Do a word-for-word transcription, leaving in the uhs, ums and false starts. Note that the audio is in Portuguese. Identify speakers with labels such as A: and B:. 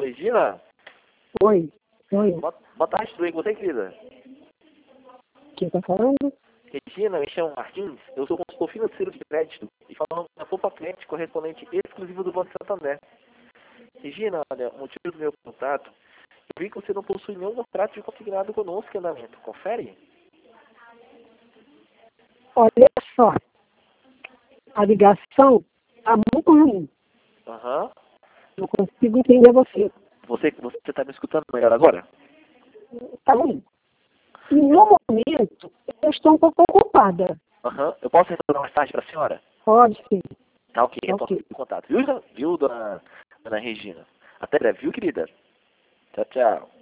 A: Regina?
B: Oi. Oi.
A: Boa, boa tarde, tudo bem com você, querida?
B: Quem tá falando?
A: Regina, me chamo Martins, eu sou consultor financeiro de crédito e falando da Poupa Crédito, correspondente exclusivo do Banco Santander. Regina, olha, o motivo do meu contato, eu vi que você não possui nenhum contrato de consignado conosco em andamento. Confere?
B: Olha só, a ligação tá muito ruim.
A: Aham.
B: Não consigo entender você.
A: Você você está me escutando melhor agora?
B: Tá ruim. E no momento, eu estou um pouco ocupada.
A: Aham. Eu posso retornar mais tarde para a senhora?
B: Pode sim.
A: Tá ok,
B: Tá
A: eu posso
B: ok.
A: ter contato. Viu, viu dona, dona Regina? Até breve, viu, querida? Tchau, tchau.